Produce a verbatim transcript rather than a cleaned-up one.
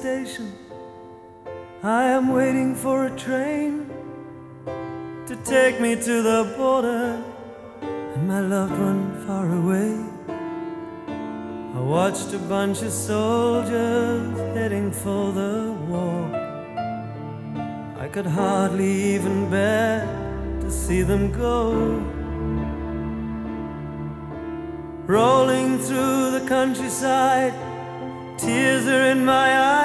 station. I am waiting for a train to take me to the border and my loved one far away. I watched a bunch of soldiers heading for the war. I could hardly even bear to see them go. Rolling through the countryside, tears are in my eyes.